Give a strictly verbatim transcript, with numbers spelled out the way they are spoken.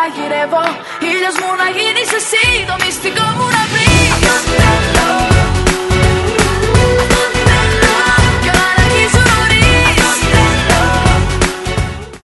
μαγειρεύω. Ήλιος μου να γίνεις εσύ, το μυστικό μου να βρεις.